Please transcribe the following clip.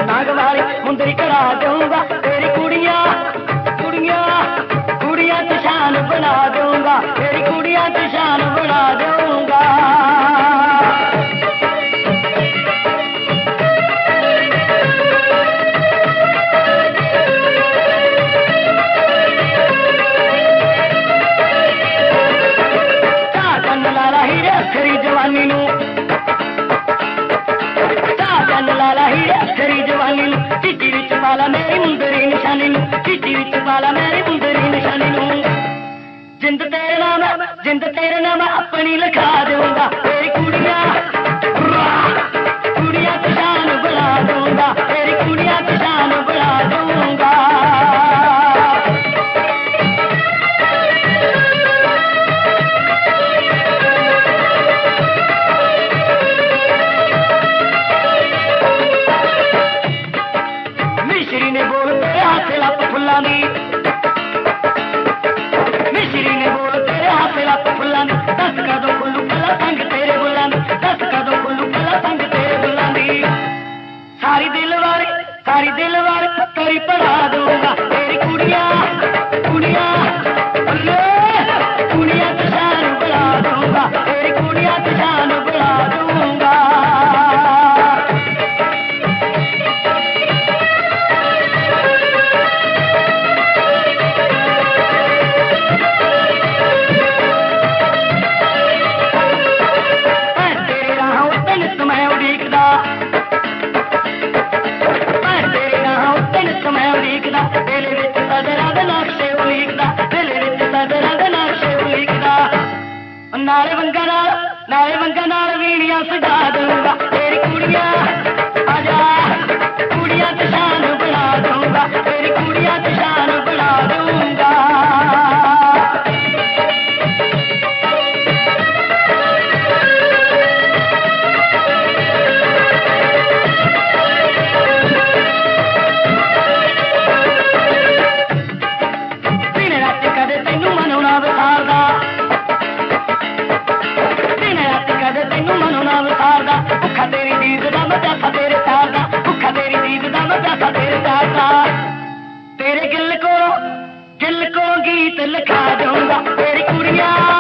नाग वाली मुंदरी करा दूंगा, तेरी कुड़ियाँ कुड़ियाँ कुड़ियाँ की शान बना दूंगा, तेरी कुड़ियाँ की शान बना दूंगा। खरी जवानी नू लाला हीरे खरी जवानी नू चिट्टी विच पाला मेरी मुंदरी निशानी नू, चिट्टी विच पाला मेरी मुंदरी निशानी नू। जिंद तेरे नाम अपनी लिखा दूंगा, तेरी कुड़ियाँ कुड़ियाँ की शान बढ़ा दूंगा, तेरी कुड़ियाँ की शान बढ़ा दूंगा। मिश्री ने बोल तेरे हाथ लप फुल्लां दी, मिश्री ने बोल तेरे हाथ लप फुल्लां दी, दस कदों खुल्लू कला संग तेरे बुल्लां दी, दस कदों खुल्लू कला संग तेरे बुल्लां दी। सारी दिल वाले पत्तरी पढ़ा दूंगा, तेरी कुड़ियाँ कुड़ियाँ कुड़ियाँ की शान बढ़ा दूंगा, तेरी कुड़ियाँ की शान बढ़ा दूंगा। नाले वंगा नाल वीणियां सजा दूंगा, तेरी कुड़ियाँ आजा कुड़ियाँ की शान बढ़ा दूंगा, तेरी कुड़ियाँ की शान बढ़ा दूंगा। दिन रात कदे तैनू मनाउणा विसारदा, तेनू मनाउणा विसारदा, भुखा तेरी दीद दा मैं प्यासा तेरे प्यार दा, भुखा तेरी दीद दा मैं प्यासा तेरे प्यार दा। तेरे गिल को गीत लिखा दूंगा, तेरी कुड़ियाँ